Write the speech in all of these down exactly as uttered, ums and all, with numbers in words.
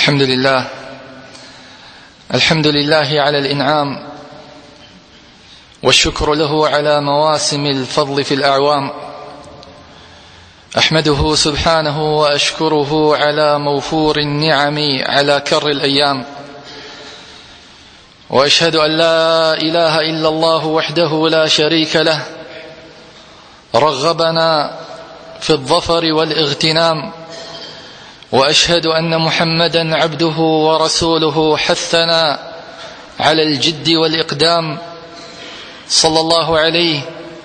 الحمد لله الحمد لله على الإنعام، والشكر له على مواسم الفضل في الأعوام. أحمده سبحانه وأشكره على موفور النعم على كر الأيام، وأشهد أن لا إله إلا الله وحده لا شريك له رغبنا في الظفر والاغتنام، وأشهد أن محمدا عبده ورسوله حثنا على الجد والإقدام، صلى الله عليه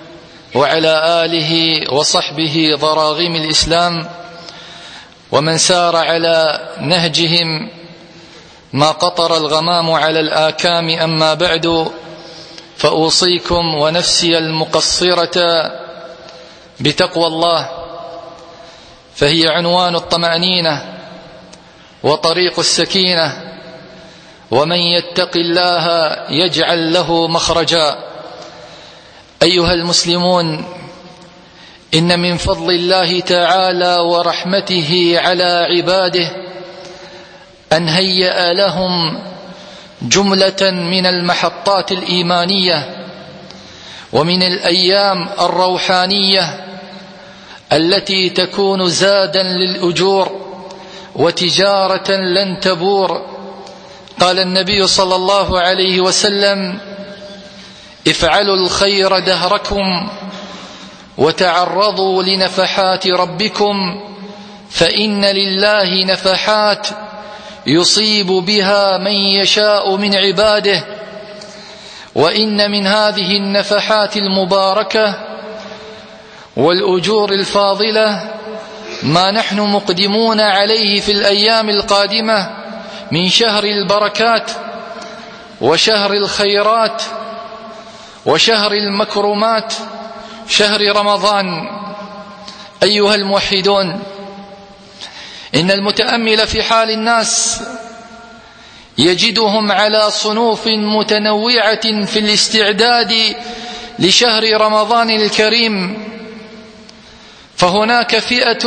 وعلى آله وصحبه ضراغم الإسلام، ومن سار على نهجهم ما قطر الغمام على الآكام. أما بعد، فأوصيكم ونفسي المقصرة بتقوى الله، فهي عنوان الطمأنينة وطريق السكينة، ومن يتق الله يجعل له مخرجا. أيها المسلمون، إن من فضل الله تعالى ورحمته على عباده أن هيأ لهم جملة من المحطات الإيمانية ومن الأيام الروحانية التي تكون زادا للأجور وتجارة لن تبور. قال النبي صلى الله عليه وسلم: افعلوا الخير دهركم وتعرضوا لنفحات ربكم، فإن لله نفحات يصيب بها من يشاء من عباده. وإن من هذه النفحات المباركة والأجور الفاضلة ما نحن مقدمون عليه في الأيام القادمة من شهر البركات وشهر الخيرات وشهر المكرمات، شهر رمضان. أيها الموحدون، إن المتأمل في حال الناس يجدهم على صنوف متنوعة في الاستعداد لشهر رمضان الكريم. فهناك فئة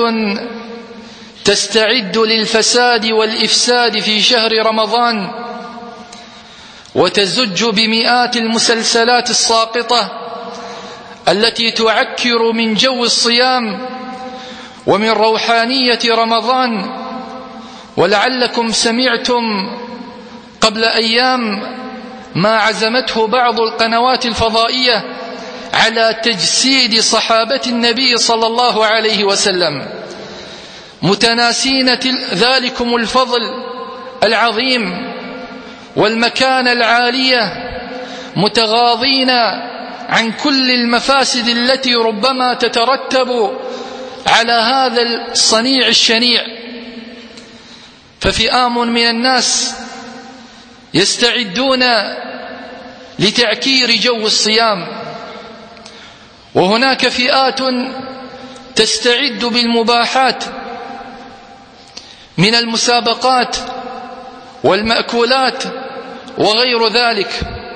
تستعد للفساد والإفساد في شهر رمضان، وتزج بمئات المسلسلات الساقطة التي تعكر من جو الصيام ومن روحانية رمضان. ولعلكم سمعتم قبل أيام ما عزمته بعض القنوات الفضائية على تجسيد صحابة النبي صلى الله عليه وسلم، متناسين ذلكم الفضل العظيم والمكانة العالية، متغاضين عن كل المفاسد التي ربما تترتب على هذا الصنيع الشنيع. ففئام من الناس يستعدون لتعكير جو الصيام، وهناك فئات تستعد بالمباحات من المسابقات والمأكولات وغير ذلك.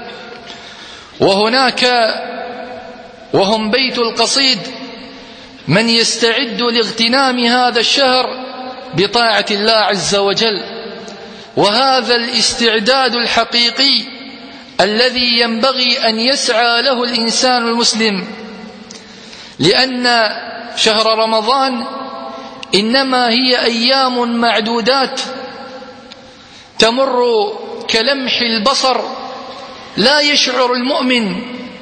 وهناك وهم بيت القصيد من يستعد لاغتنام هذا الشهر بطاعة الله عز وجل. وهذا الاستعداد الحقيقي الذي ينبغي أن يسعى له الإنسان المسلم، لأن شهر رمضان إنما هي أيام معدودات تمر كلمح البصر، لا يشعر المؤمن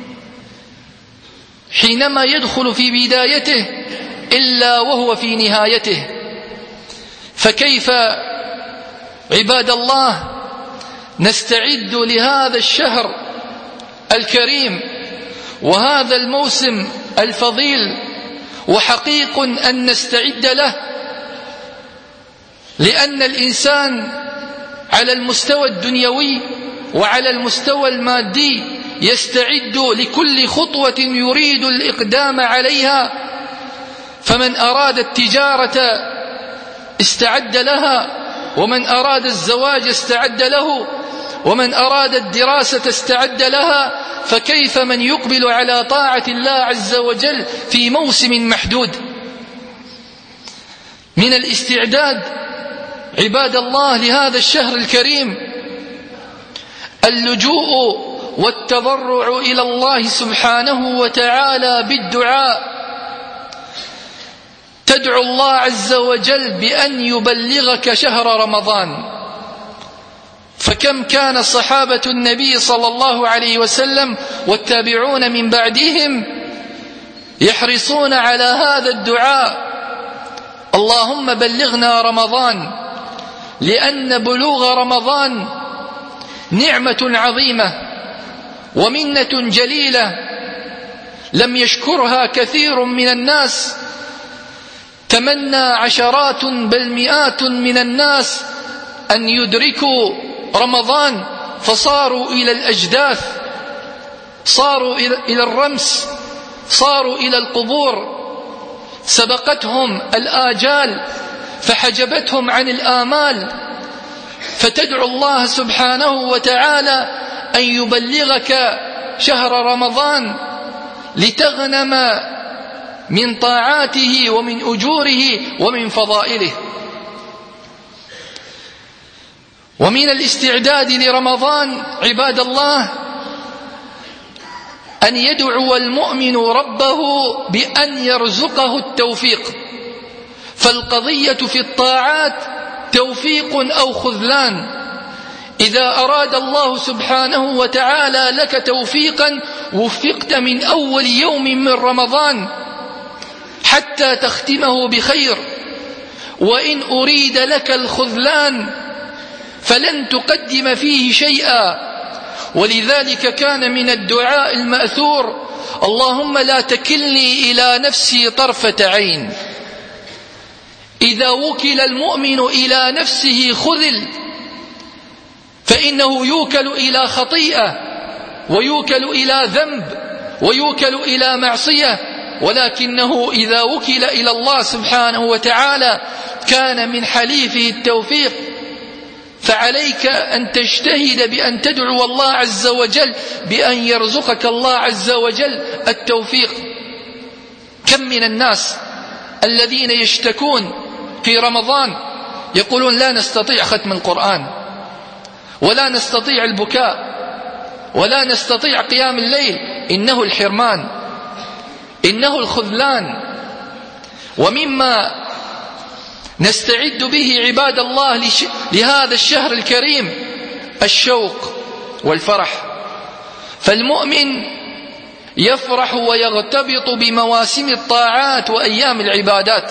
حينما يدخل في بدايته إلا وهو في نهايته. فكيف عباد الله نستعد لهذا الشهر الكريم وهذا الموسم الفضيل، وحقيق أن نستعد له، لأن الإنسان على المستوى الدنيوي وعلى المستوى المادي يستعد لكل خطوة يريد الإقدام عليها. فمن أراد التجارة استعد لها، ومن أراد الزواج استعد له، ومن أراد الدراسة استعد لها. فكيف من يقبل على طاعة الله عز وجل في موسم محدود؟ من الاستعداد عباد الله لهذا الشهر الكريم اللجوء والتضرع إلى الله سبحانه وتعالى بالدعاء. تدعو الله عز وجل بأن يبلغك شهر رمضان. فكم كان صحابة النبي صلى الله عليه وسلم والتابعون من بعدهم يحرصون على هذا الدعاء: اللهم بلغنا رمضان، لأن بلوغ رمضان نعمة عظيمة ومنة جليلة لم يشكرها كثير من الناس. تمنى عشرات بل مئات من الناس أن يدركوا رمضان فصاروا إلى الأجداث، صاروا إلى الرمس، صاروا إلى القبور، سبقتهم الآجال فحجبتهم عن الآمال. فتدعو الله سبحانه وتعالى أن يبلغك شهر رمضان لتغنم من طاعاته ومن أجوره ومن فضائله. ومن الاستعداد لرمضان عباد الله أن يدعو المؤمن ربه بأن يرزقه التوفيق. فالقضية في الطاعات توفيق أو خذلان. إذا أراد الله سبحانه وتعالى لك توفيقا وفقت من أول يوم من رمضان حتى تختمه بخير، وإن أريد لك الخذلان فلن تقدم فيه شيئا. ولذلك كان من الدعاء المأثور: اللهم لا تكلني إلى نفسي طرفة عين. إذا وكل المؤمن إلى نفسه خذل، فإنه يوكل إلى خطيئة ويوكل إلى ذنب ويوكل إلى معصية. ولكنه إذا وكل إلى الله سبحانه وتعالى كان من حليفه التوفيق. فعليك أن تجتهد بأن تدعو الله عز وجل بأن يرزقك الله عز وجل التوفيق. كم من الناس الذين يشتكون في رمضان يقولون لا نستطيع ختم القرآن، ولا نستطيع البكاء، ولا نستطيع قيام الليل. إنه الحرمان، إنه الخذلان. ومما نستعد به عباد الله لهذا الشهر الكريم الشوق والفرح. فالمؤمن يفرح ويغتبط بمواسم الطاعات وأيام العبادات.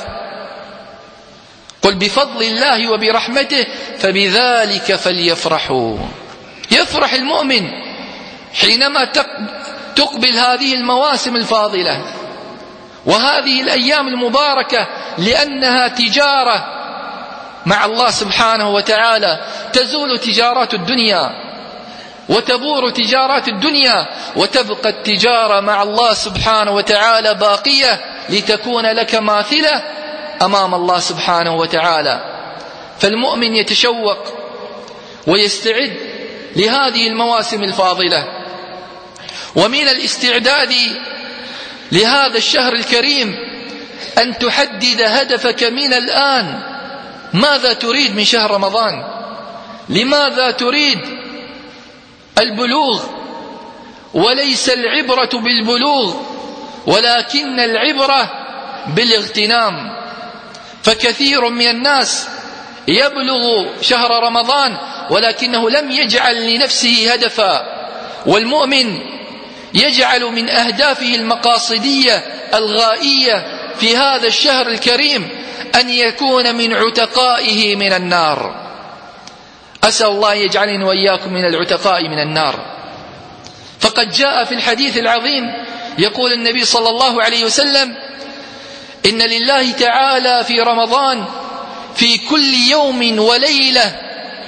قل بفضل الله وبرحمته فبذلك فليفرحوا. يفرح المؤمن حينما تقبل هذه المواسم الفاضلة وهذه الأيام المباركة، لأنها تجارة مع الله سبحانه وتعالى. تزول تجارات الدنيا وتبور تجارات الدنيا، وتبقى التجارة مع الله سبحانه وتعالى باقية لتكون لك ماثلة أمام الله سبحانه وتعالى. فالمؤمن يتشوق ويستعد لهذه المواسم الفاضلة. ومن الاستعداد لهذا الشهر الكريم أن تحدد هدفك من الآن. ماذا تريد من شهر رمضان؟ لماذا تريد البلوغ؟ وليس العبرة بالبلوغ ولكن العبرة بالاغتنام. فكثير من الناس يبلغ شهر رمضان ولكنه لم يجعل لنفسه هدفا. والمؤمن يجعل من أهدافه المقاصدية الغائية في هذا الشهر الكريم أن يكون من عتقائه من النار. أسأل الله يجعلني وإياكم من العتقاء من النار. فقد جاء في الحديث العظيم يقول النبي صلى الله عليه وسلم: إن لله تعالى في رمضان في كل يوم وليلة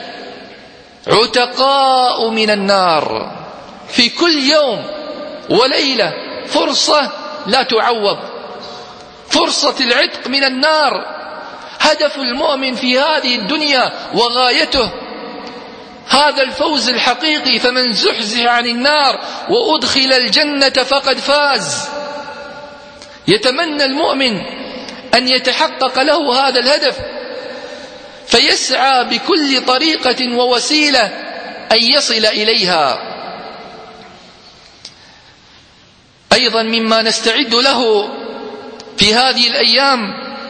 عتقاء من النار. في كل يوم وليلة فرصة لا تعوض، فرصة العتق من النار. هدف المؤمن في هذه الدنيا وغايته هذا الفوز الحقيقي. فمن زحزح عن النار وأدخل الجنة فقد فاز. يتمنى المؤمن أن يتحقق له هذا الهدف. فيسعى بكل طريقة ووسيلة أن يصل إليها. أيضا مما نستعد له في هذه الأيام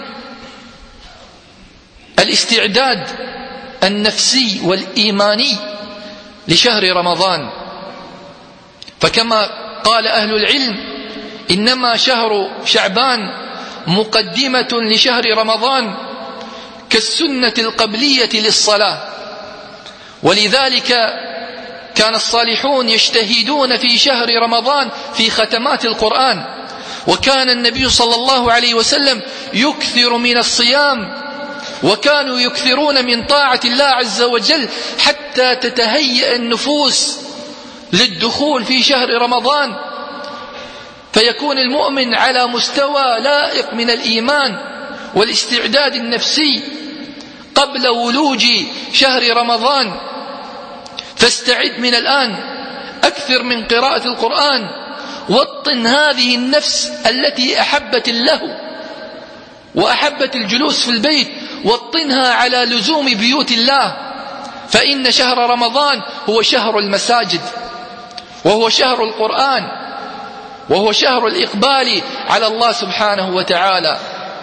الاستعداد النفسي والإيماني لشهر رمضان. فكما قال أهل العلم إنما شهر شعبان مقدمة لشهر رمضان كالسنة القبلية للصلاة، ولذلك كان الصالحون يجتهدون في شهر رمضان في ختمات القرآن، وكان النبي صلى الله عليه وسلم يكثر من الصيام، وكانوا يكثرون من طاعة الله عز وجل حتى تتهيأ النفوس للدخول في شهر رمضان، فيكون المؤمن على مستوى لائق من الإيمان والاستعداد النفسي قبل ولوج شهر رمضان. فاستعد من الآن، أكثر من قراءة القرآن، وطن هذه النفس التي أحبت اللهو وأحبت الجلوس في البيت، وطنها على لزوم بيوت الله، فإن شهر رمضان هو شهر المساجد، وهو شهر القرآن، وهو شهر الإقبال على الله سبحانه وتعالى.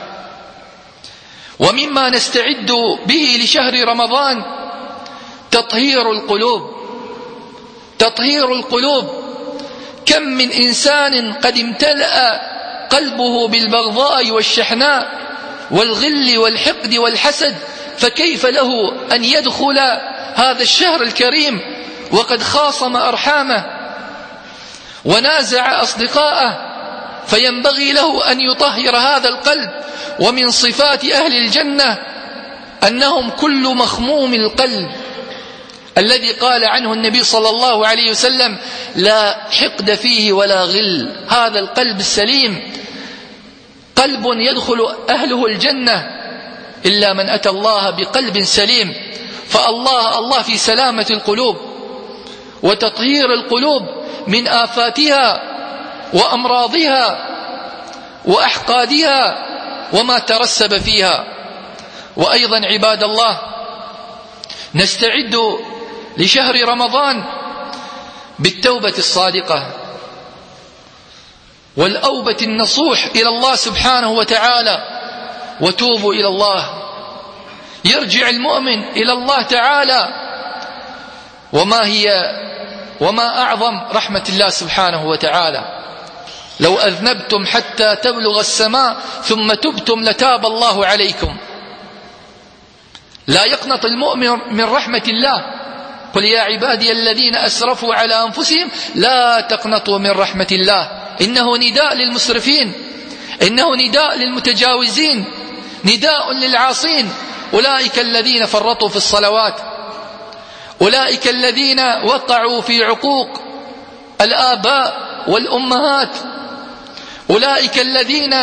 ومما نستعد به لشهر رمضان تطهير القلوب. تطهير القلوب، كم من إنسان قد امتلأ قلبه بالبغضاء والشحناء والغل والحقد والحسد، فكيف له أن يدخل هذا الشهر الكريم وقد خاصم أرحامه ونازع أصدقاءه؟ فينبغي له أن يطهر هذا القلب. ومن صفات أهل الجنة أنهم كل مخموم القلب، الذي قال عنه النبي صلى الله عليه وسلم لا حقد فيه ولا غل. هذا القلب السليم قلب يدخل أهله الجنة إلا من أتى الله بقلب سليم. فالله الله في سلامة القلوب وتطهير القلوب من آفاتها وأمراضها وأحقادها وما ترسب فيها. وأيضا عباد الله نستعد لشهر رمضان بالتوبة الصادقة والأوبة النصوح إلى الله سبحانه وتعالى. وتوبوا إلى الله، يرجع المؤمن إلى الله تعالى. وما هي وما أعظم رحمة الله سبحانه وتعالى، لو أذنبتم حتى تبلغ السماء ثم تبتم لتاب الله عليكم. لا يقنط المؤمن من رحمة الله. قل يا عبادي الذين أسرفوا على أنفسهم لا تقنطوا من رحمة الله، إنه نداء للمسرفين، إنه نداء للمتجاوزين، نداء للعاصين. أولئك الذين فرطوا في الصلوات، أولئك الذين وقعوا في عقوق الآباء والأمهات، أولئك الذين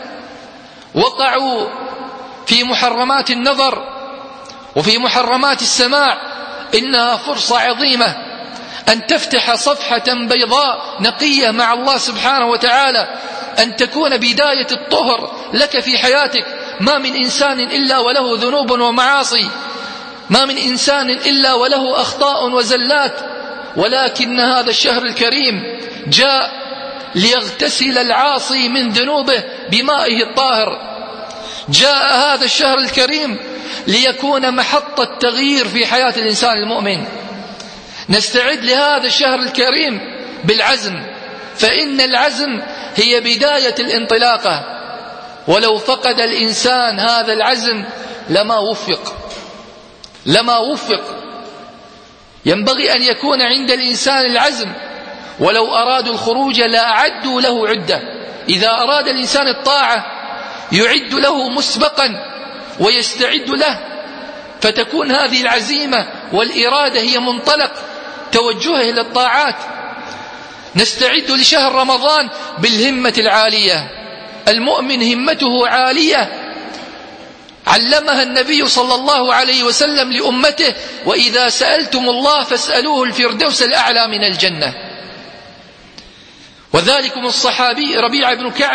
وقعوا في محرمات النظر وفي محرمات السماع. إنها فرصة عظيمة أن تفتح صفحة بيضاء نقية مع الله سبحانه وتعالى، أن تكون بداية الطهر لك في حياتك. ما من إنسان إلا وله ذنوب ومعاصي، ما من إنسان إلا وله أخطاء وزلات، ولكن هذا الشهر الكريم جاء ليغتسل العاصي من ذنوبه بمائه الطاهر. جاء هذا الشهر الكريم ليكون محطة تغيير في حياة الإنسان المؤمن. نستعد لهذا الشهر الكريم بالعزم، فإن العزم هي بداية الانطلاقة، ولو فقد الإنسان هذا العزم لما وفق لما وفق ينبغي أن يكون عند الإنسان العزم. ولو أرادوا الخروج لا أعدوا له عدة. إذا أراد الإنسان الطاعة يعد له مسبقا ويستعد له، فتكون هذه العزيمة والإرادة هي منطلق توجهه إلى الطاعات. نستعد لشهر رمضان بالهمة العالية. المؤمن همته عالية، علمها النبي صلى الله عليه وسلم لأمته: وإذا سألتم الله فاسألوه الفردوس الأعلى من الجنة. وذلكم الصحابي ربيعة بن كعب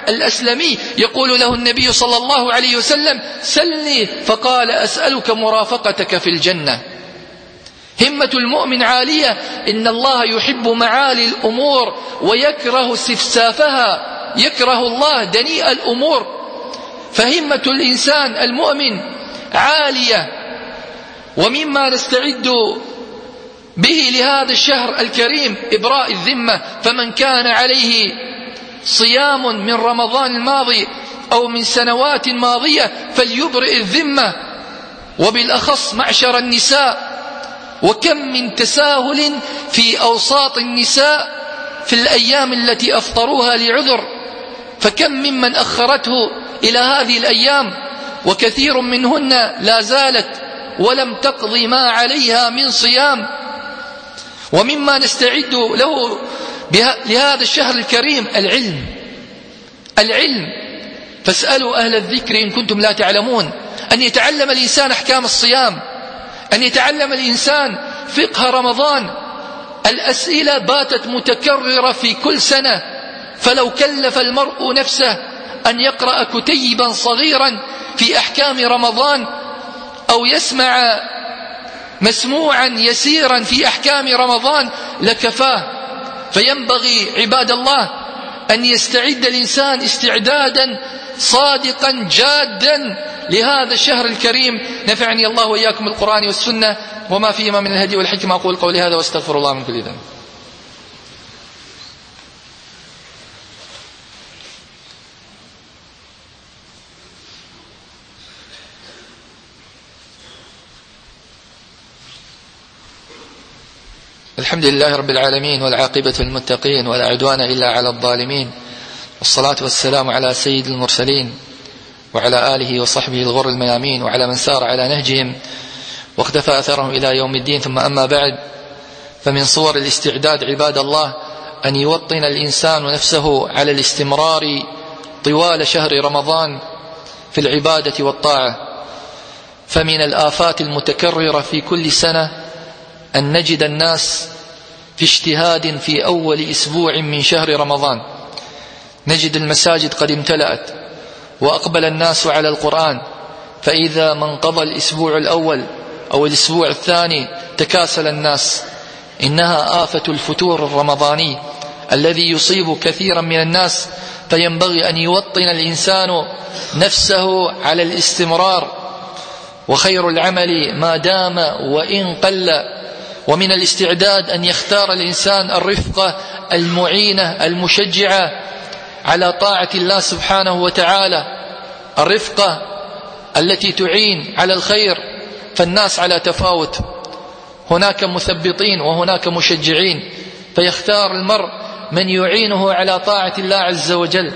الأسلمي يقول له النبي صلى الله عليه وسلم: سلني، فقال: أسألك مرافقتك في الجنة. همة المؤمن عالية. إن الله يحب معالي الأمور ويكره استفسافها، يكره الله دنيء الأمور. فهمة الإنسان المؤمن عالية. ومما نستعد به لهذا الشهر الكريم إبراء الذمة. فمن كان عليه صيام من رمضان الماضي أو من سنوات ماضية فليبرئ الذمة، وبالأخص معشر النساء. وكم من تساهل في أوساط النساء في الأيام التي أفطروها لعذر، فكم ممن أخرته إلى هذه الأيام، وكثير منهن لا زالت ولم تقضي ما عليها من صيام. ومما نستعد له لهذا الشهر الكريم العلم. العلم، فاسألوا أهل الذكر إن كنتم لا تعلمون. أن يتعلم الإنسان أحكام الصيام، أن يتعلم الإنسان فقه رمضان. الأسئلة باتت متكررة في كل سنة، فلو كلف المرء نفسه أن يقرأ كتيبا صغيرا في أحكام رمضان أو يسمع مسموعا يسيرا في أحكام رمضان لكفاه. فينبغي عباد الله أن يستعد الإنسان استعدادا صادقا جادا لهذا الشهر الكريم. نفعني الله وإياكم القرآن والسنة وما فيهما من الهدي والحكمة. أقول قولي هذا واستغفر الله من كل ذنب. الحمد لله رب العالمين، والعاقبة للمتقين، ولا عدوان إلا على الظالمين، والصلاة والسلام على سيد المرسلين وعلى آله وصحبه الغر الميامين، وعلى من سار على نهجهم واقتفى أثرهم إلى يوم الدين. ثم أما بعد، فمن صور الاستعداد عباد الله أن يوطن الإنسان نفسه على الاستمرار طوال شهر رمضان في العبادة والطاعة. فمن الآفات المتكررة في كل سنة أن نجد الناس في اجتهاد في أول أسبوع من شهر رمضان، نجد المساجد قد امتلأت وأقبل الناس على القرآن، فإذا ما انقضى الأسبوع الأول أو الأسبوع الثاني تكاسل الناس. إنها آفة الفتور الرمضاني الذي يصيب كثيرا من الناس. فينبغي أن يوطن الإنسان نفسه على الاستمرار، وخير العمل ما دام وإن قل. ومن الاستعداد أن يختار الإنسان الرفقة المعينة المشجعة على طاعة الله سبحانه وتعالى، الرفقة التي تعين على الخير. فالناس على تفاوت، هناك مثبطين وهناك مشجعين، فيختار المرء من يعينه على طاعة الله عز وجل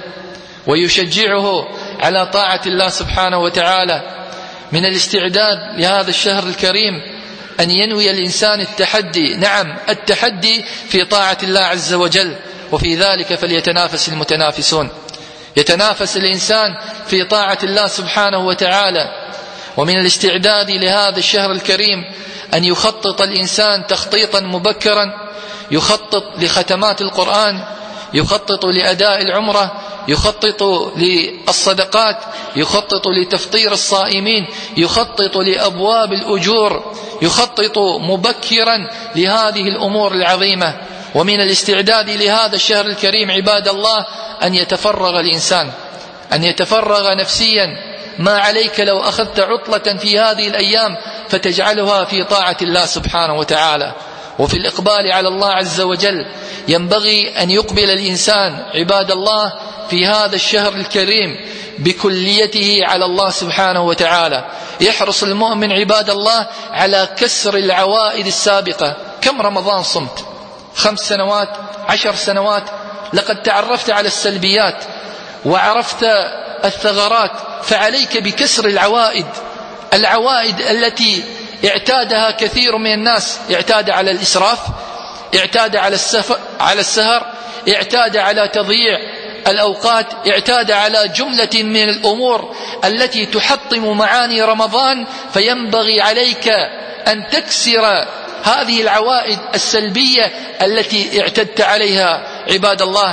ويشجعه على طاعة الله سبحانه وتعالى. من الاستعداد لهذا الشهر الكريم أن ينوي الإنسان التحدي، نعم التحدي في طاعة الله عز وجل، وفي ذلك فليتنافس المتنافسون. يتنافس الإنسان في طاعة الله سبحانه وتعالى. ومن الاستعداد لهذا الشهر الكريم أن يخطط الإنسان تخطيطا مبكرا، يخطط لختمات القرآن، يخطط لأداء العمرة، يخطط للصدقات، يخطط لتفطير الصائمين، يخطط لأبواب الأجور، يخطط مبكرا لهذه الأمور العظيمة. ومن الاستعداد لهذا الشهر الكريم عباد الله أن يتفرغ الإنسان، أن يتفرغ نفسيا. ما عليك لو أخذت عطلة في هذه الأيام فتجعلها في طاعة الله سبحانه وتعالى وفي الإقبال على الله عز وجل. ينبغي أن يقبل الإنسان عباد الله في هذا الشهر الكريم بكليته على الله سبحانه وتعالى. يحرص المؤمن عباد الله على كسر العوائد السابقة. كم رمضان صمت؟ خمس سنوات، عشر سنوات. لقد تعرفت على السلبيات وعرفت الثغرات، فعليك بكسر العوائد. العوائد التي اعتادها كثير من الناس، اعتاد على الإسراف، اعتاد على السفر على السهر، اعتاد على تضييع الأوقات، اعتاد على جملة من الأمور التي تحطم معاني رمضان. فينبغي عليك أن تكسر هذه العوائد السلبية التي اعتدت عليها عباد الله.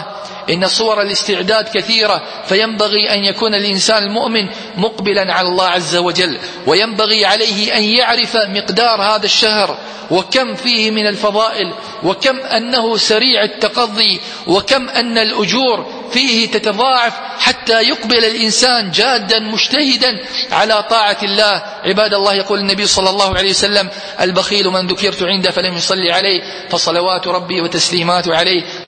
إن صور الاستعداد كثيرة، فينبغي أن يكون الإنسان المؤمن مقبلا على الله عز وجل، وينبغي عليه أن يعرف مقدار هذا الشهر وكم فيه من الفضائل، وكم أنه سريع التقضي، وكم أن الأجور فيه تتضاعف، حتى يقبل الإنسان جادا مجتهدا على طاعة الله. عباد الله، يقول النبي صلى الله عليه وسلم: البخيل من ذكرت عنده فلم يصلي عليه فصلوات ربي وتسليمات عليه